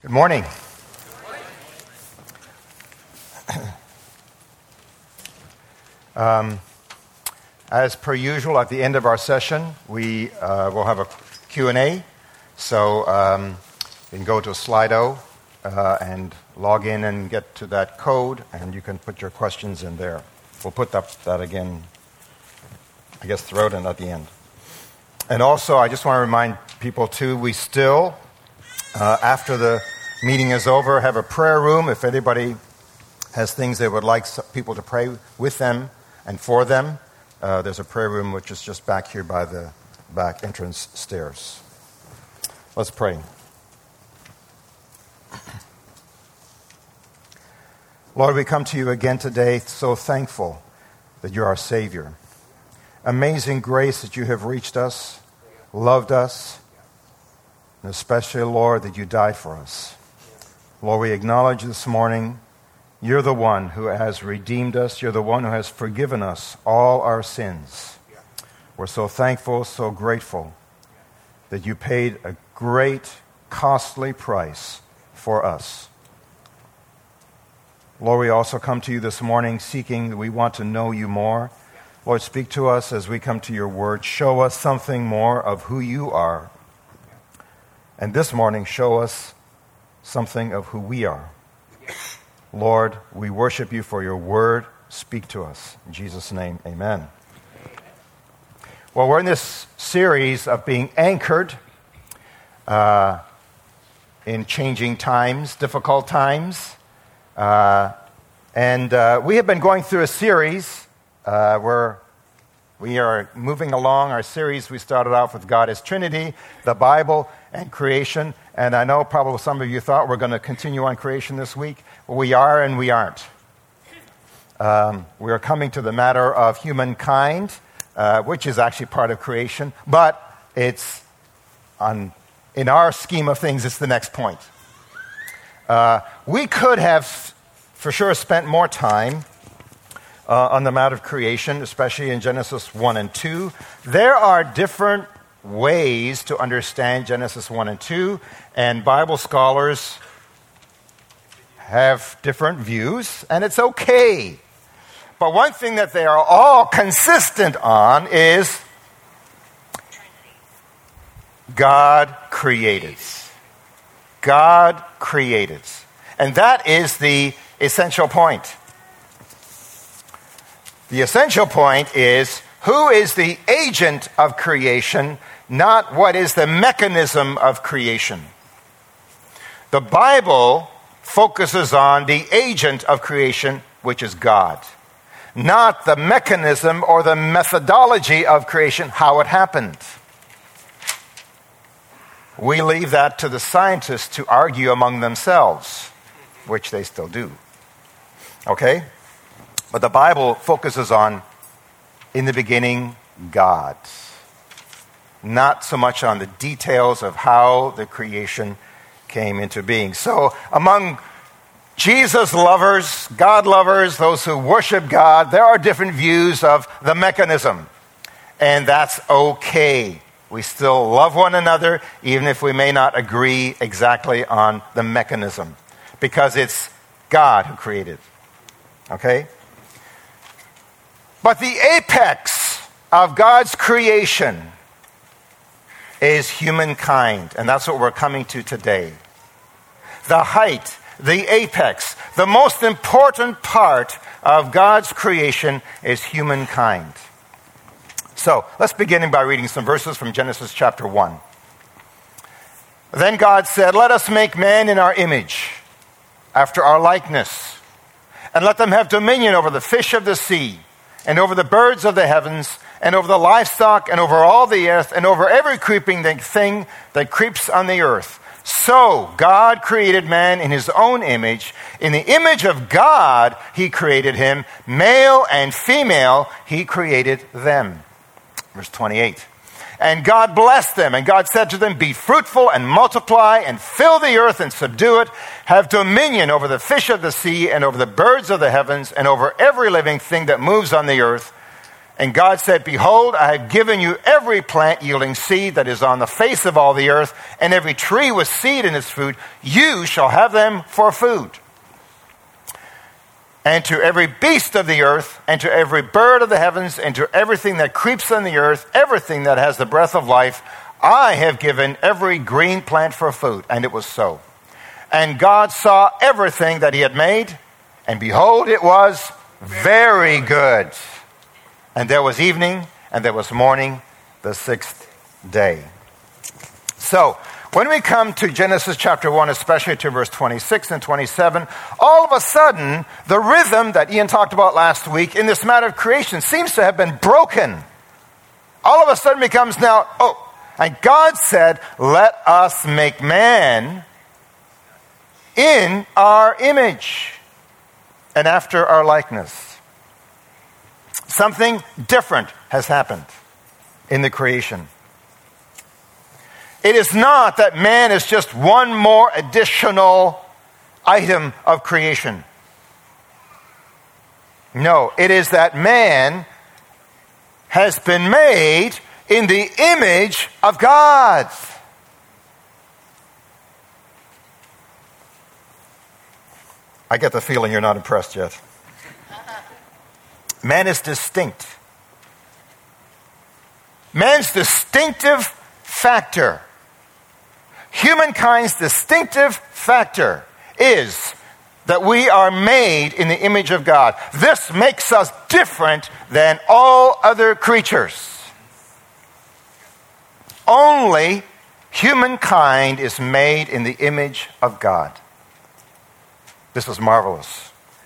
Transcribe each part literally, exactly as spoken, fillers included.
Good morning. um, as per usual, at the end of our session, we uh, will have a Q and A. So um, you can go to Slido uh, and log in and get to that code, and you can put your questions in there. We'll put that, that again, I guess, throughout and at the end. And also, I just want to remind people, too, we still, uh, after the meeting is over, have a prayer room. If anybody has things they would like people to pray with them and for them, uh, there's a prayer room which is just back here by the back entrance stairs. Let's pray. Lord, we come to you again today so thankful that you're our Savior. Amazing grace that you have reached us, loved us, and especially, Lord, that you died for us. Lord, we acknowledge this morning you're the one who has redeemed us. You're the one who has forgiven us all our sins. We're so thankful, so grateful that you paid a great, costly price for us. Lord, we also come to you this morning seeking that we want to know you more. Lord, speak to us as we come to your word. Show us something more of who you are. And this morning, show us something of who we are. Lord, we worship you for your word. Speak to us. In Jesus' name, amen. Well, we're in this series of being anchored uh, in changing times, difficult times. Uh, and uh, we have been going through a series uh, where we are moving along our series. We started off with God as Trinity, the Bible, and creation. And I know probably some of you thought we're going to continue on creation this week. Well, we are and we aren't. Um, we are coming to the matter of humankind, uh, which is actually part of creation. But it's, on, in our scheme of things, it's the next point. Uh, we could have, for sure, spent more time uh, on the matter of creation, especially in Genesis one and two. There are different ways to understand Genesis one and two, and Bible scholars have different views, and it's okay. But one thing that they are all consistent on is God created. God created. And that is the essential point. The essential point is, who is the agent of creation, not what is the mechanism of creation. The Bible focuses on the agent of creation, which is God, not the mechanism or the methodology of creation, how it happened. We leave that to the scientists to argue among themselves, which they still do. Okay? But the Bible focuses on, in the beginning, God. Not so much on the details of how the creation came into being. So among Jesus lovers, God lovers, those who worship God, there are different views of the mechanism. And that's okay. We still love one another, even if we may not agree exactly on the mechanism, because it's God who created. Okay? But the apex of God's creation is humankind, and that's what we're coming to today. The height, the apex, the most important part of God's creation is humankind. So, let's begin by reading some verses from Genesis chapter one. Then God said, "Let us make man in our image, after our likeness, and let them have dominion over the fish of the sea, and over the birds of the heavens, and over the livestock, and over all the earth, and over every creeping thing that creeps on the earth." So God created man in his own image. In the image of God, he created him. Male and female, he created them. Verse twenty-eight. And God blessed them, and God said to them, "Be fruitful and multiply, and fill the earth and subdue it. Have dominion over the fish of the sea, and over the birds of the heavens, and over every living thing that moves on the earth. And God said, behold, I have given you every plant yielding seed that is on the face of all the earth, and every tree with seed in its fruit. You shall have them for food. And to every beast of the earth, and to every bird of the heavens, and to everything that creeps on the earth, everything that has the breath of life, I have given every green plant for food. And it was so. And God saw everything that he had made, and behold, it was very good. And there was evening, and there was morning, the sixth day. So, when we come to Genesis chapter one, especially to verse twenty-six and twenty-seven, all of a sudden, the rhythm that Ian talked about last week in this matter of creation seems to have been broken. All of a sudden becomes now, oh, and God said, let us make man in our image and after our likeness. Something different has happened in the creation. It is not that man is just one more additional item of creation. No, it is that man has been made in the image of God. I get the feeling you're not impressed yet. Man is distinct. Man's distinctive factor, humankind's distinctive factor is that we are made in the image of God. This makes us different than all other creatures. Only humankind is made in the image of God. This is marvelous.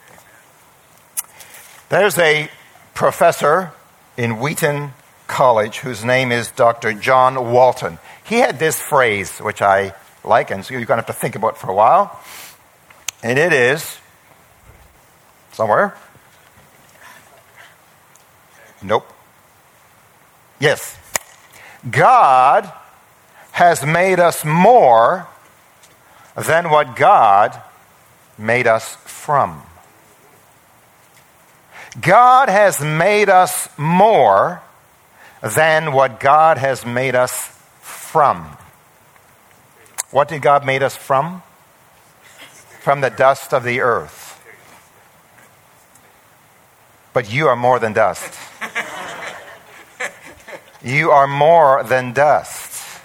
There's a professor in Wheaton College whose name is Doctor John Walton. He had this phrase, which I like, and so you're going to have to think about for a while. And it is, somewhere. Nope. Yes. God has made us more than what God made us from. God has made us more than what God has made us from. What did God made us from? From the dust of the earth. But you are more than dust. You are more than dust.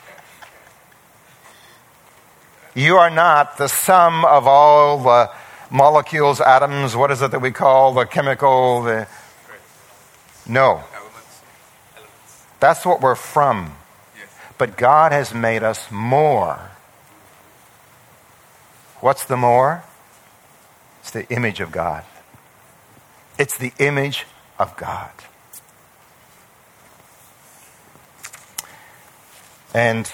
You are not the sum of all the molecules, atoms, what is it that we call the chemical? The... No. Elements. Elements. That's what we're from. Yes. But God has made us more. What's the more? It's the image of God. It's the image of God. And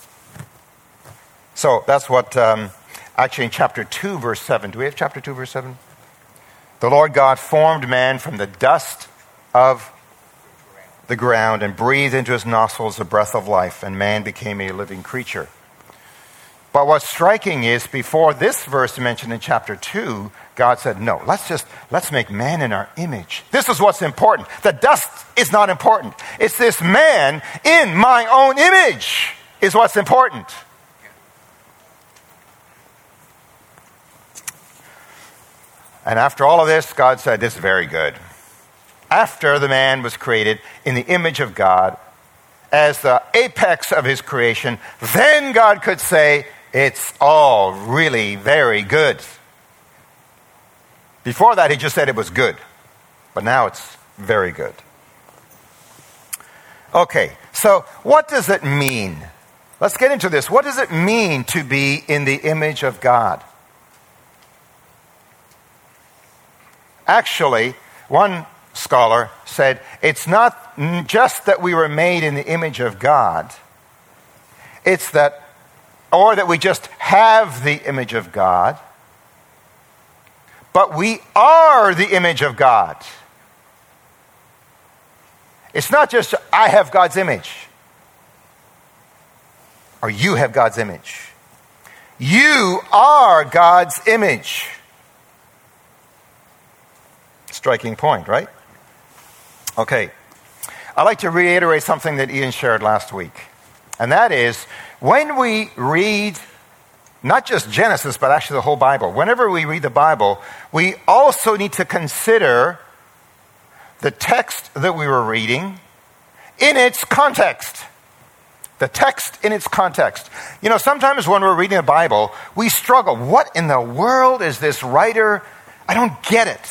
so that's what... Um, Actually, in chapter two, verse seven. Do we have chapter two, verse seven? The Lord God formed man from the dust of the ground and breathed into his nostrils the breath of life, and man became a living creature. But what's striking is, before this verse mentioned in chapter two, God said, no, let's just, let's make man in our image. This is what's important. The dust is not important. It's this man in my own image is what's important. And after all of this, God said, this is very good. After the man was created in the image of God, as the apex of his creation, then God could say, it's all really very good. Before that, he just said it was good. But now it's very good. Okay, so what does it mean? Let's get into this. What does it mean to be in the image of God? Actually, one scholar said, it's not just that we were made in the image of God. It's that, or that we just have the image of God, but we are the image of God. It's not just, I have God's image, or you have God's image. You are God's image. Striking point, right? Okay. I'd like to reiterate something that Ian shared last week. And that is, when we read not just Genesis, but actually the whole Bible, whenever we read the Bible, we also need to consider the text that we were reading in its context. The text in its context. You know, sometimes when we're reading the Bible, we struggle. What in the world is this writer? I don't get it.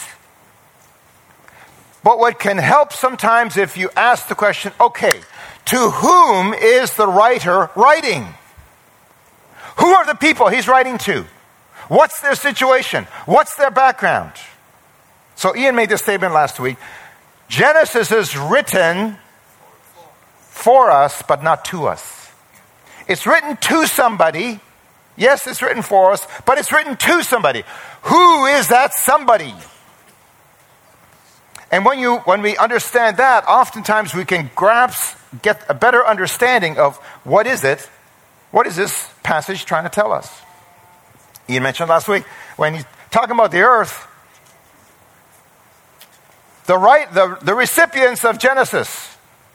But what can help sometimes if you ask the question, okay, to whom is the writer writing? Who are the people he's writing to? What's their situation? What's their background? So Ian made this statement last week. Genesis is written for us, but not to us. It's written to somebody. Yes, it's written for us, but it's written to somebody. Who is that somebody? And when you when we understand that, oftentimes we can grasp, get a better understanding of what is it, what is this passage trying to tell us? Ian mentioned last week, when he's talking about the earth, the right, the, the recipients of Genesis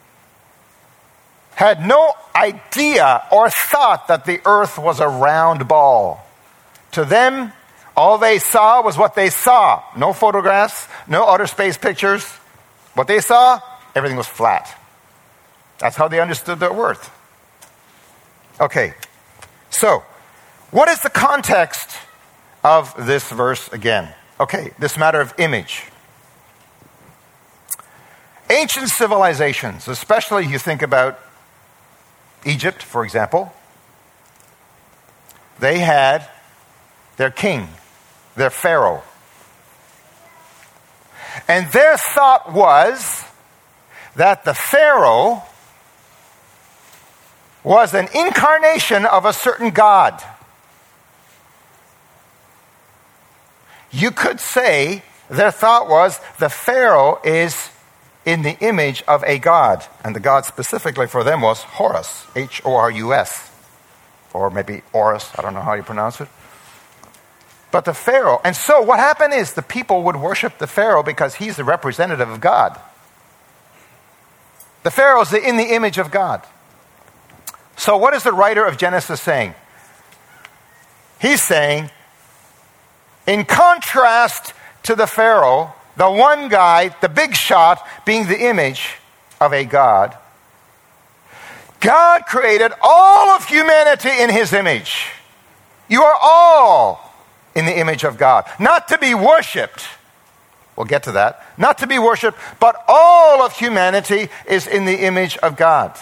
had no idea or thought that the earth was a round ball. To them, all they saw was what they saw. No photographs, no outer space pictures. What they saw, everything was flat. That's how they understood their worth. Okay, so what is the context of this verse again? Okay, this matter of image. Ancient civilizations, especially you think about Egypt, for example, they had their king, their pharaoh. And their thought was that the pharaoh was an incarnation of a certain god. You could say their thought was the pharaoh is in the image of a god. And the god specifically for them was Horus, H O R U S. Or maybe Horus, I don't know how you pronounce it. But the pharaoh, and so what happened is the people would worship the pharaoh because he's the representative of God. The pharaoh's in the image of God. So what is the writer of Genesis saying? He's saying, in contrast to the pharaoh, the one guy, the big shot, being the image of a god, God created all of humanity in his image. You are all in the image of God. Not to be worshipped. We'll get to that. Not to be worshipped, but all of humanity is in the image of God.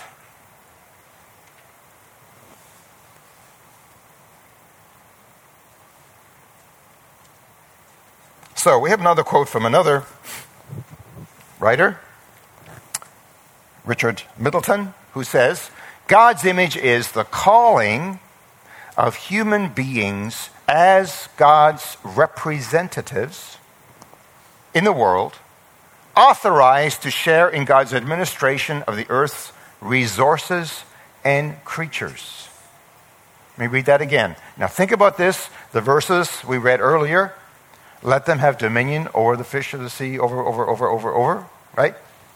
So we have another quote from another writer, Richard Middleton, who says, God's image is the calling of human beings as God's representatives in the world, authorized to share in God's administration of the earth's resources and creatures. Let me read that again. Now think about this, the verses we read earlier. Let them have dominion over the fish of the sea, over, over, over, over, over, right?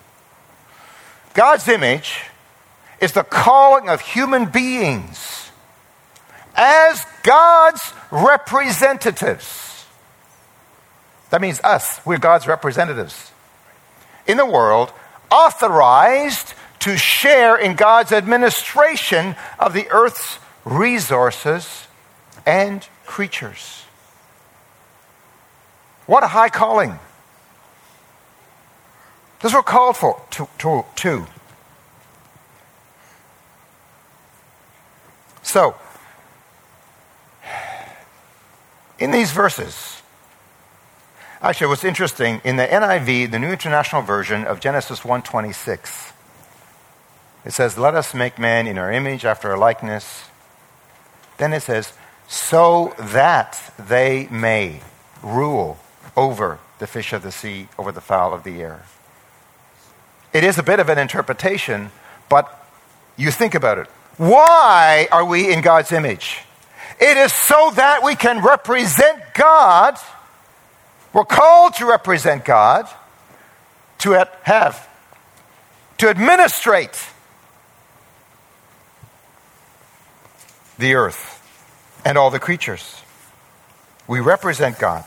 God's image is the calling of human beings as God's representatives. That means us. We're God's representatives in the world, authorized to share in God's administration of the earth's resources and creatures. What a high calling. This is what we're called for, to, to, to. So, in these verses, actually what's interesting, in the N I V, the New International Version of Genesis one twenty-six, it says, let us make man in our image, after our likeness. Then it says, so that they may rule over the fish of the sea, over the fowl of the air. It is a bit of an interpretation, but you think about it. Why are we in God's image? It is so that we can represent God. We're called to represent God, to have to administrate the earth and all the creatures. We represent God.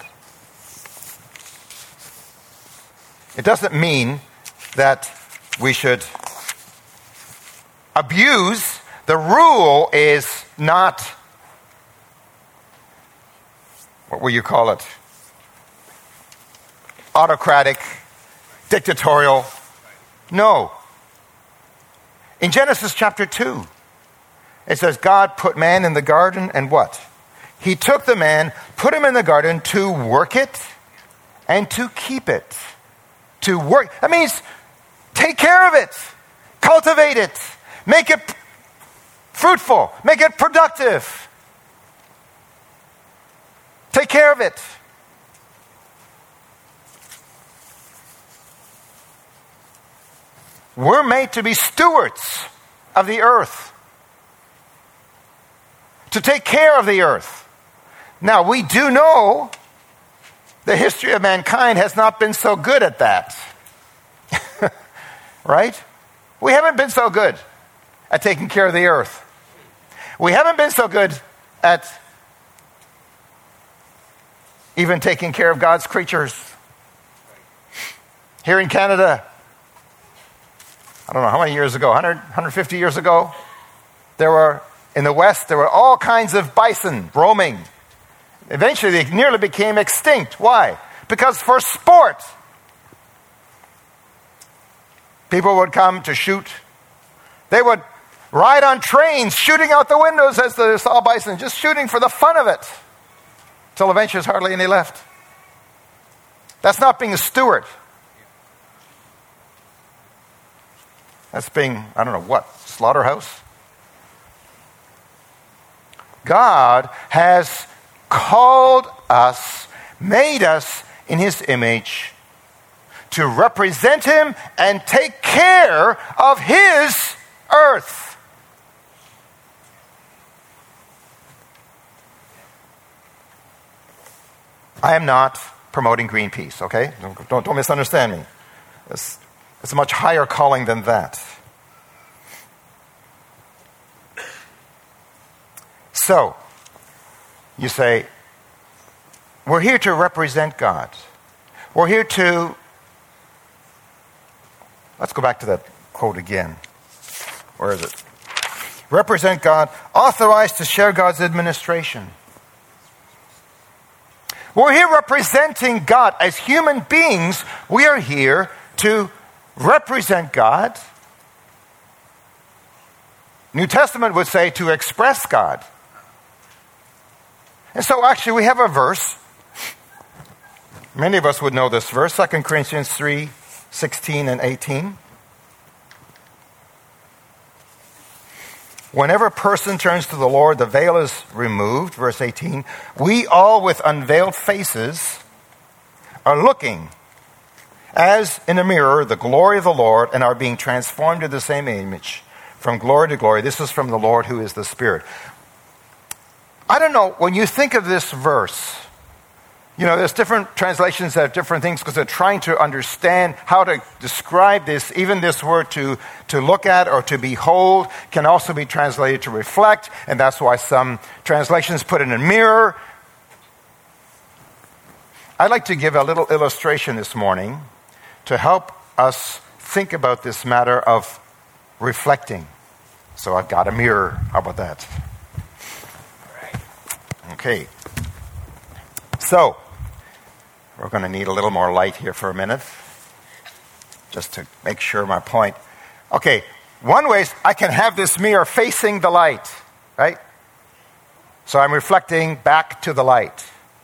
It doesn't mean that we should abuse. The rule is not, what will you call it? Autocratic, dictatorial. No. In Genesis chapter two, it says God put man in the garden and what? He took the man, put him in the garden to work it and to keep it. To work. That means take care of it. Cultivate it. Make it fruitful. Make it productive. Take care of it. We're made to be stewards of the earth. To take care of the earth. Now, we do know the history of mankind has not been so good at that. Right? We haven't been so good at taking care of the earth. We haven't been so good at even taking care of God's creatures. Here in Canada, I don't know how many years ago, one hundred, one hundred fifty years ago, there were, in the West, there were all kinds of bison roaming. Eventually, they nearly became extinct. Why? Because for sport, people would come to shoot. They would ride on trains, shooting out the windows as they saw bison, just shooting for the fun of it. Until eventually, there's hardly any left. That's not being a steward. That's being, I don't know what, slaughterhouse? God has called us, made us in his image to represent him and take care of his earth. I am not promoting Greenpeace, okay? Don't, don't, don't misunderstand me. It's, it's a much higher calling than that. So, you say, we're here to represent God. We're here to, let's go back to that quote again. Where is it? Represent God, authorized to share God's administration. We're here representing God. As human beings, we are here to represent God. New Testament would say to express God. And so actually we have a verse. Many of us would know this verse, Second Corinthians three, sixteen and eighteen. Whenever a person turns to the Lord, the veil is removed, verse eighteen. We all with unveiled faces are looking as in a mirror the glory of the Lord and are being transformed to the same image from glory to glory. This is from the Lord who is the Spirit. I don't know, when you think of this verse, you know, there's different translations that have different things because they're trying to understand how to describe this. Even this word to, to look at or to behold can also be translated to reflect, and that's why some translations put in a mirror. I'd like to give a little illustration this morning to help us think about this matter of reflecting. So I've got a mirror. How about that? Okay. So, we're going to need a little more light here for a minute, just to make sure my point. Okay, one way is I can have this mirror facing the light, right? So I'm reflecting back to the light.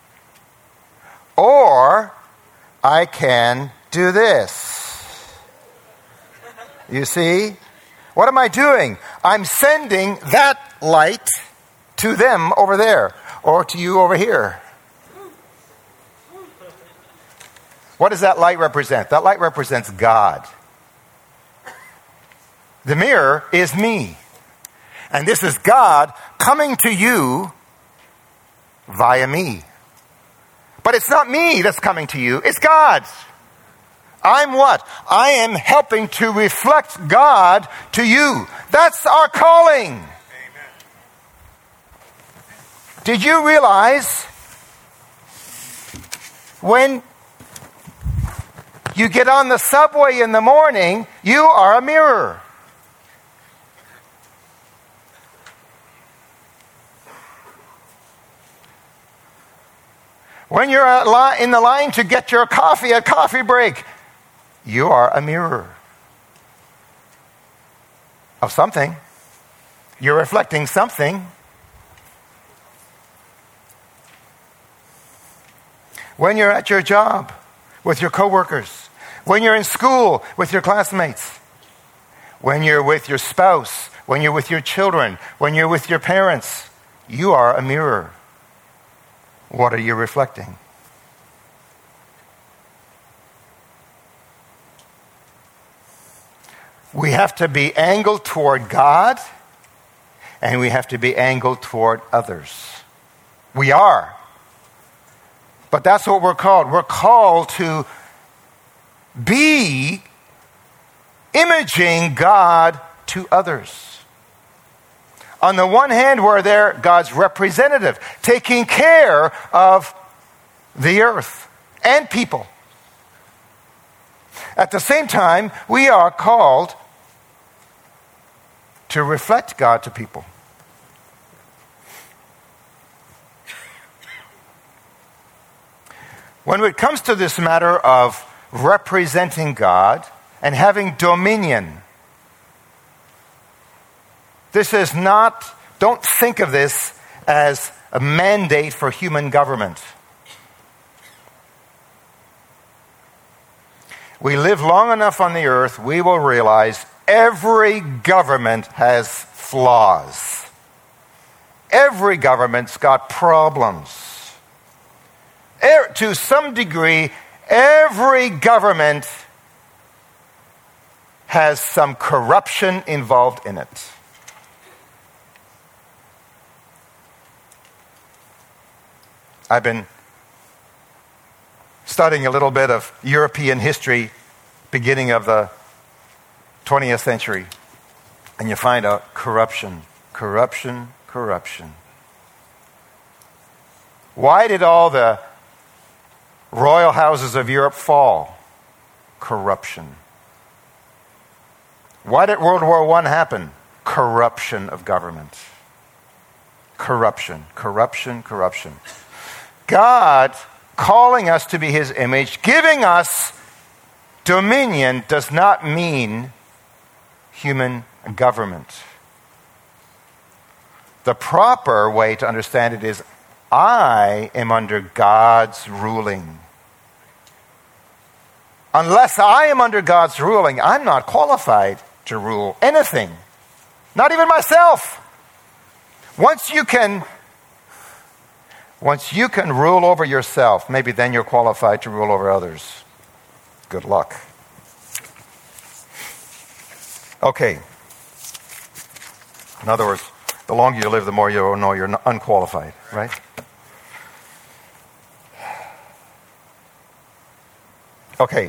Or I can do this. You see? What am I doing? I'm sending that light to them over there, or to you over here. What does that light represent? That light represents God. The mirror is me. And this is God coming to you via me. But it's not me that's coming to you, it's God. I'm what? I am helping to reflect God to you. That's our calling. Amen. Did you realize when you get on the subway in the morning, you are a mirror? When you're in the line to get your coffee at coffee break, you are a mirror of something. You're reflecting something. When you're at your job with your coworkers, when you're in school with your classmates, when you're with your spouse, when you're with your children, when you're with your parents, you are a mirror. What are you reflecting? We have to be angled toward God, and we have to be angled toward others. We are. But that's what we're called. We're called to be imaging God to others. On the one hand, we're there, God's representative, taking care of the earth and people. At the same time, we are called to reflect God to people. When it comes to this matter of representing God and having dominion, this is not, don't think of this as a mandate for human government. We live long enough on the earth, we will realize every government has flaws. Every government's got problems. Er, to some degree, every government has some corruption involved in it. I've been studying a little bit of European history, beginning of the twentieth century, and you find out corruption, corruption, corruption. Why did all the royal houses of Europe fall? Corruption. Why did World War One happen? Corruption of government. Corruption, corruption, corruption. God calling us to be His image, giving us dominion, does not mean human government. The proper way to understand it is, I am under God's ruling. Unless I am under God's ruling, I'm not qualified to rule anything. Not even myself. Once you can Once you can rule over yourself, maybe then you're qualified to rule over others. Good luck. Okay. In other words, the longer you live, the more you know you're unqualified, right? Okay.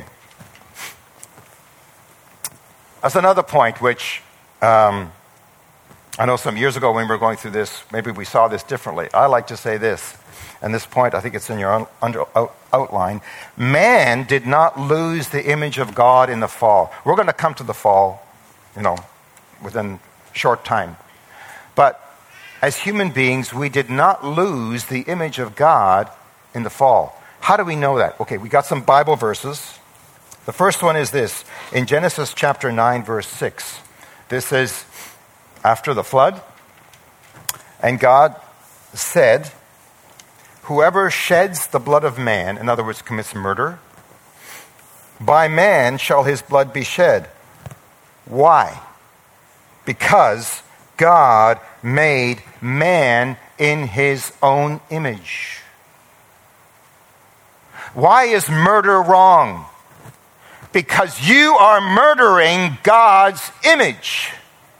That's another point which um, I know some years ago when we were going through this, maybe we saw this differently. I like to say this, and this point, I think it's in your un- under, out, outline. Man did not lose the image of God in the fall. We're going to come to the fall, you know, within a short time. But as human beings, we did not lose the image of God in the fall. How do we know that? Okay, we got some Bible verses. The first one is this. In Genesis chapter nine, verse six. This is after the flood. And God said, whoever sheds the blood of man, in other words, commits murder, by man shall his blood be shed. Why? Because God made man in His own image. Why is murder wrong? Because you are murdering God's image.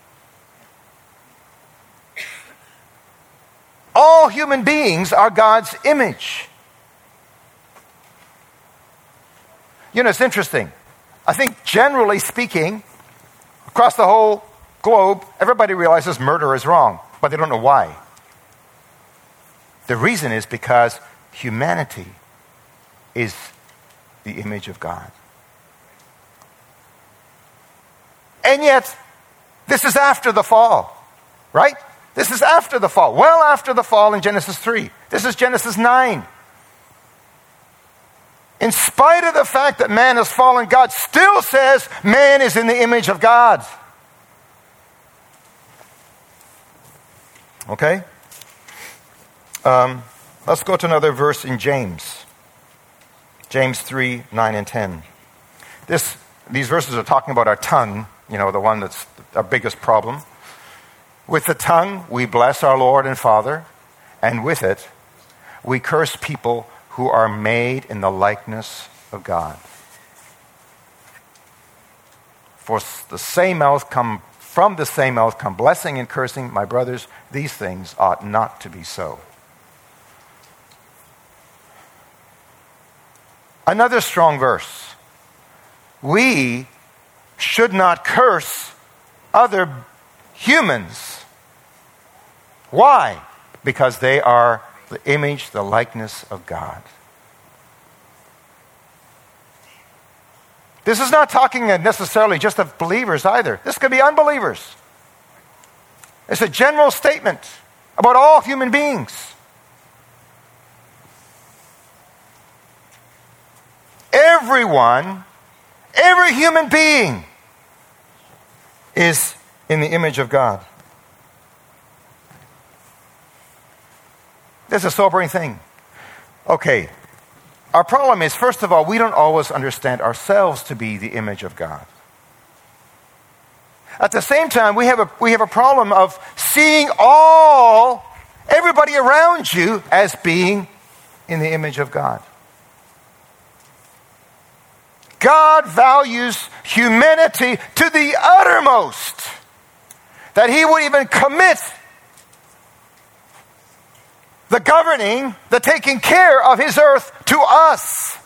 All human beings are God's image. You know, it's interesting. I think generally speaking, across the whole globe, everybody realizes murder is wrong, but they don't know why. The reason is because humanity is the image of God. And yet, this is after the fall, right? This is after the fall, well after the fall in Genesis three. This is Genesis nine. In spite of the fact that man has fallen, God still says man is in the image of God. Okay? Um, let's go to another verse in James. James three, nine and ten. This, these verses are talking about our tongue, you know, the one that's our biggest problem. With the tongue, we bless our Lord and Father, and with it, we curse people who are made in the likeness of God. For the same mouth come, from the same mouth come blessing and cursing. My brothers, these things ought not to be so. Another strong verse. We should not curse other humans. Why? Because they are the image, the likeness of God. This is not talking necessarily just of believers either. This could be unbelievers. It's a general statement about all human beings. Everyone, every human being is in the image of God. That's a sobering thing. Okay. Our problem is, first of all, we don't always understand ourselves to be the image of God. At the same time, we have a, we have a problem of seeing all, everybody around you as being in the image of God. God values humanity to the uttermost, that he would even commit the governing, the taking care of his earth to us.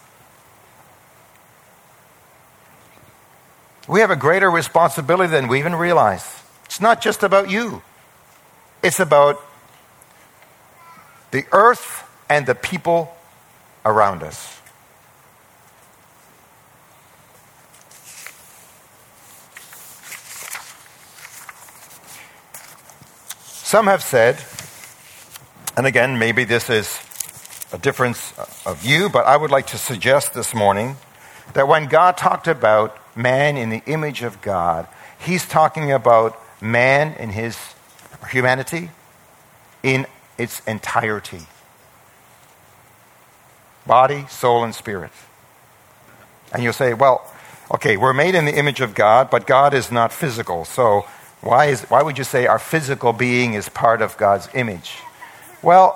We have a greater responsibility than we even realize. It's not just about you. It's about the earth and the people around us. Some have said, and again, maybe this is a difference of view, but I would like to suggest this morning that when God talked about man in the image of God, he's talking about man in his humanity in its entirety. Body, soul, and spirit. And you'll say, well, okay, we're made in the image of God, but God is not physical, so why is why would you say our physical being is part of God's image? Well,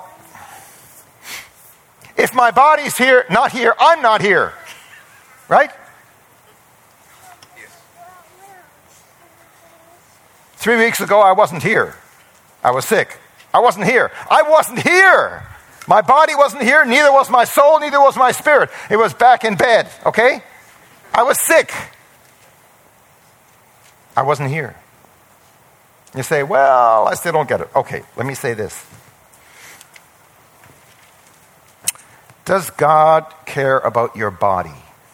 if my body's here, not here, I'm not here. Right? Yes. Three weeks ago, I wasn't here. I was sick. I wasn't here. I wasn't here. My body wasn't here, neither was my soul, neither was my spirit. It was back in bed, okay? I was sick. I wasn't here. You say, well, I still don't get it. Okay, let me say this. Does God care about your body?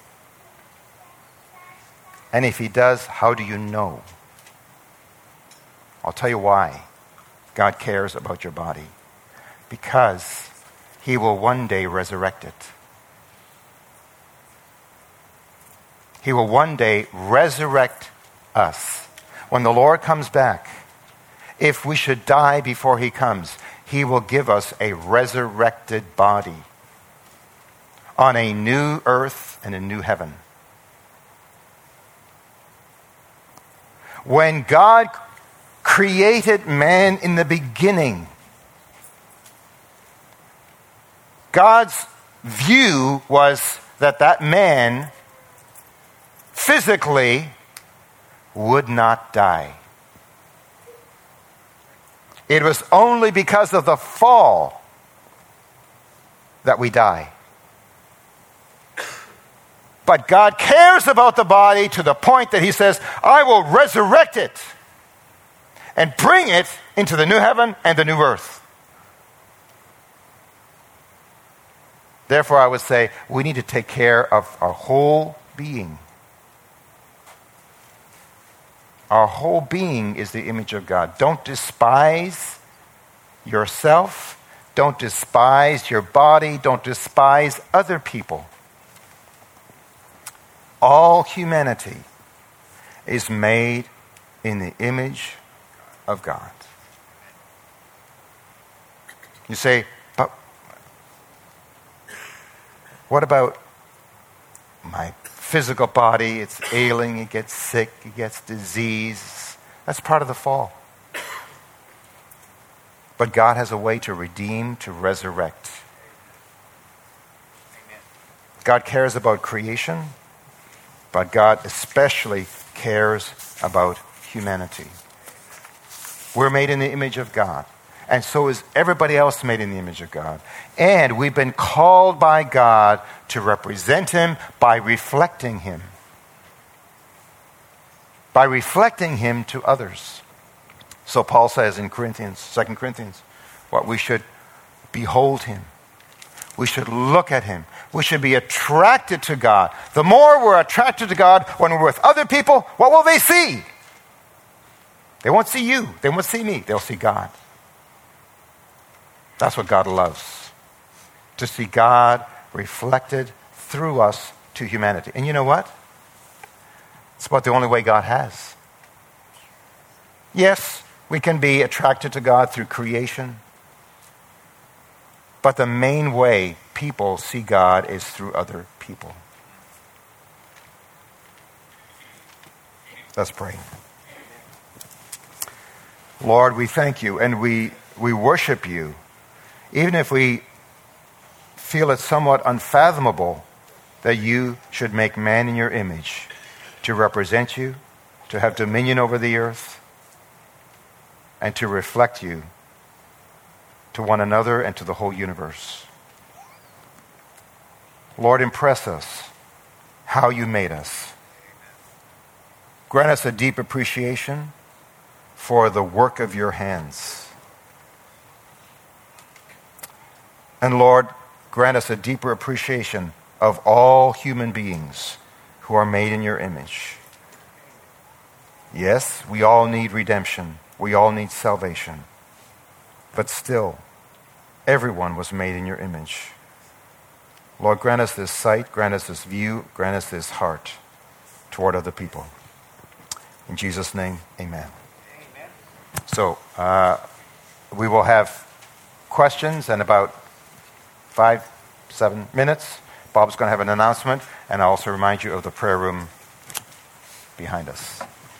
And if he does, how do you know? I'll tell you why God cares about your body. Because he will one day resurrect it. He will one day resurrect us. When the Lord comes back, if we should die before he comes, he will give us a resurrected body on a new earth and a new heaven. When God created man in the beginning, God's view was that that man physically would not die. It was only because of the fall that we die. But God cares about the body to the point that he says, I will resurrect it and bring it into the new heaven and the new earth. Therefore, I would say we need to take care of our whole being. Our whole being is the image of God. Don't despise yourself. Don't despise your body. Don't despise other people. All humanity is made in the image of God. You say, but what about my physical body? It's ailing, it gets sick, it gets disease. That's part of the fall. But God has a way to redeem, to resurrect. Amen. God cares about creation, but God especially cares about humanity. We're made in the image of God. And so is everybody else made in the image of God. And we've been called by God to represent him by reflecting him. By reflecting him to others. So Paul says in Corinthians, Second Corinthians, what we should behold him. We should look at him. We should be attracted to God. The more we're attracted to God when we're with other people, what will they see? They won't see you. They won't see me. They'll see God. That's what God loves. To see God reflected through us to humanity. And you know what? It's about the only way God has. Yes, we can be attracted to God through creation. But the main way people see God is through other people. Let's pray. Lord, we thank you and we, we worship you. Even if we feel it somewhat unfathomable that you should make man in your image to represent you, to have dominion over the earth, and to reflect you to one another and to the whole universe. Lord, impress us how you made us. Grant us a deep appreciation for the work of your hands. And Lord, grant us a deeper appreciation of all human beings who are made in your image. Yes, we all need redemption. We all need salvation. But still, everyone was made in your image. Lord, grant us this sight, grant us this view, grant us this heart toward other people. In Jesus' name, amen. Amen. So, uh, we will have questions in about five, seven minutes. Bob's going to have an announcement, and I'll also remind you of the prayer room behind us.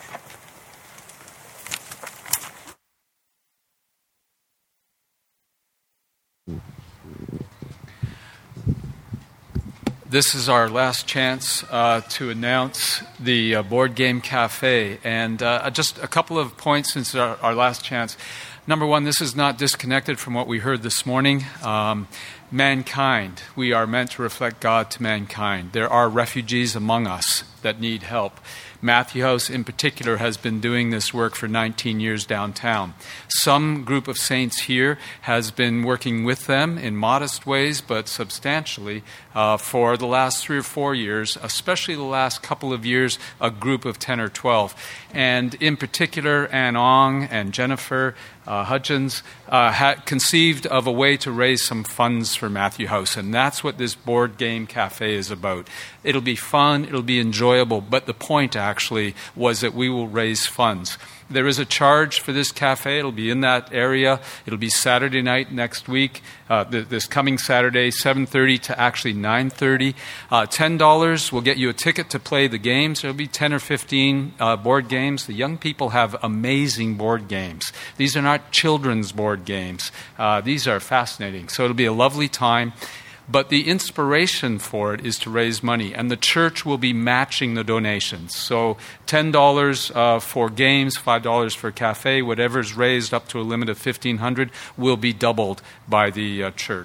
This is our last chance uh, to announce the uh, Board Game Cafe. And uh, just a couple of points since our, our last chance. Number one, this is not disconnected from what we heard this morning. Um, mankind, we are meant to reflect God to mankind. There are refugees among us that need help. Matthew House, in particular, has been doing this work for nineteen years downtown. Some group of saints here has been working with them in modest ways, but substantially, uh, for the last three or four years, especially the last couple of years, a group of ten or twelve. And in particular, Ann Ong and Jennifer uh, Hudgens uh, had conceived of a way to raise some funds for Matthew House, and that's what this Board Game Cafe is about. It'll be fun, it'll be enjoyable, but the point actually was that we will raise funds. There is a charge for this cafe. It'll be in that area. It'll be Saturday night next week, uh, th- this coming Saturday, seven thirty to actually nine thirty. Uh, ten dollars will get you a ticket to play the games. There'll be ten or fifteen uh, board games. The young people have amazing board games. These are not children's board games. Uh, these are fascinating. So it'll be a lovely time. But the inspiration for it is to raise money, and the church will be matching the donations. So ten dollars uh, for games, five dollars for cafe, whatever is raised up to a limit of fifteen hundred dollars will be doubled by the uh, church.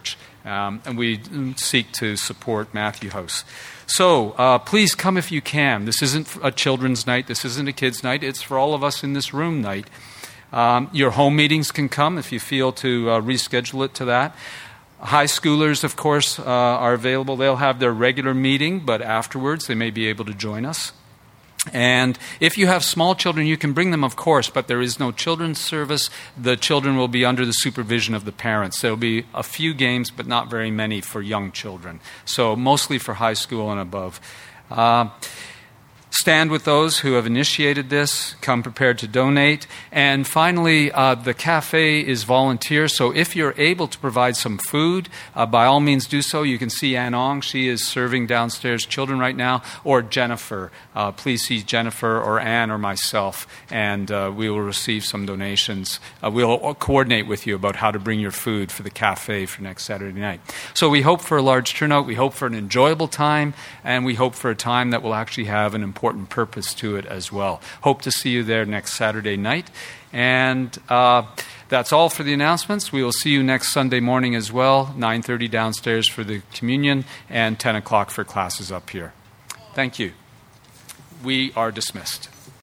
Um, and we seek to support Matthew House. So uh, please come if you can. This isn't a children's night. This isn't a kids' night. It's for all of us in this room night. Um, your home meetings can come if you feel to uh, reschedule it to that. High schoolers, of course, uh, are available. They'll have their regular meeting, but afterwards they may be able to join us. And if you have small children, you can bring them, of course, but there is no children's service. The children will be under the supervision of the parents. There will be a few games, but not very many for young children. So mostly for high school and above. Uh, Stand with those who have initiated this. Come prepared to donate. And finally, uh, the cafe is volunteer. So if you're able to provide some food, uh, by all means do so. You can see Ann Ong. She is serving downstairs children right now. Or Jennifer. Uh, please see Jennifer or Ann or myself. And uh, we will receive some donations. Uh, we'll coordinate with you about how to bring your food for the cafe for next Saturday night. So we hope for a large turnout. We hope for an enjoyable time. And we hope for a time that will actually have an important important purpose to it as well. Hope to see you there next Saturday night. And uh, that's all for the announcements. We will see you next Sunday morning as well, nine thirty downstairs for the communion and ten o'clock for classes up here. Thank you. We are dismissed.